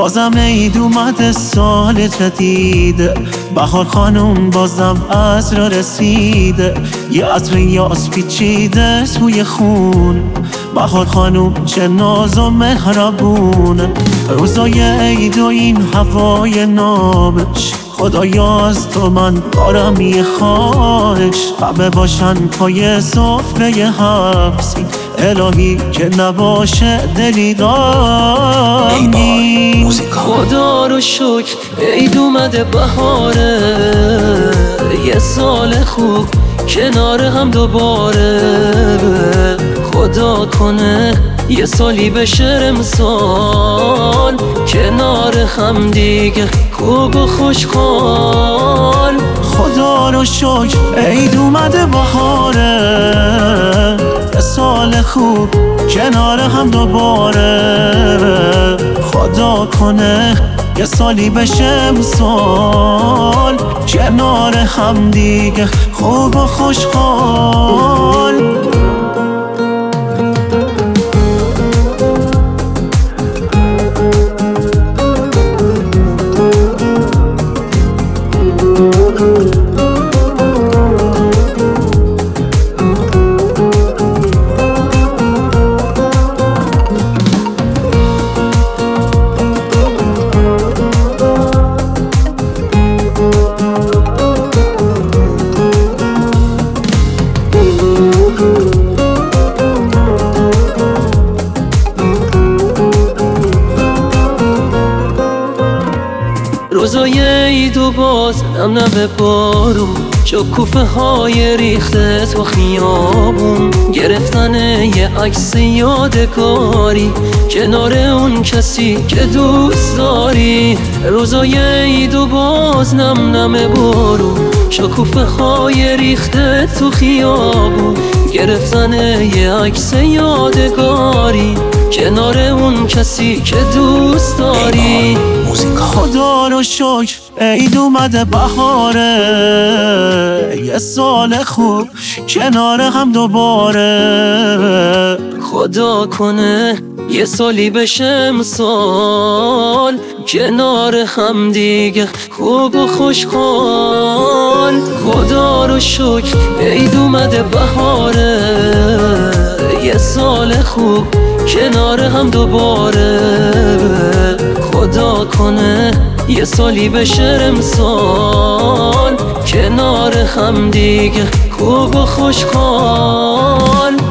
بازم عید اومده سال جدیده، بهار خانوم بازم عصر رسیده، یه عطر یاس پیچیده توی خون. بهار خانوم چه ناز و مهربونه، روزای عید و این هوای نابش، خدایا از تو من دارم یه خواهش، همه باشن پای سفره حبسی، الهی که نباشه دلی غمگین. خدا رو شکر عید اومده بهاره، یه سال خوب کنار هم دوباره. خدا کنه یه سالی بشه امسال، کنار هم دیگه خوب و خوشحال. خدا رو شکر عید اومده بهاره، یه سال خوب کنار هم دوباره. خدا کنه یه سالی بشه امسال، کنار هم دیگه خوب و خوشحال. روزای عید و باز نم بارون، شکوفه های ریخته تو خیابون، گرفتن یه عکس یادگاری کنار اون کسی که دوست داری. روزای عید و باز نم بارون، شکوفه های ریخته تو خیابون، گرفتن یه عکس یادگاری کنار اون کسی که دوست داری. خدا رو شکر عید اومده بهاره، یه سال خوب کنار هم دوباره. خدا کنه یه سالی بشه امسال، کنار هم دیگه خوب و خوشحال. خدا رو شکر عید اومده بهاره، یه سال خوب کنار هم دوباره. خدا کنه یه سالی بشه امسال، کنار هم دیگه خوب و خوشحال.